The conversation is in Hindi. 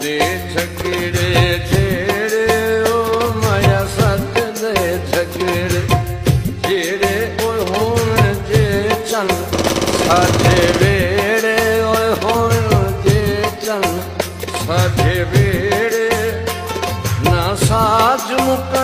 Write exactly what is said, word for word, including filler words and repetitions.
दे झगड़े जेड़े ओ माया सच दे झगड़े जेड़े ओ होण जे चन साडे वेड़े ओ होण जे चन साडे वेड़े ना साज मुक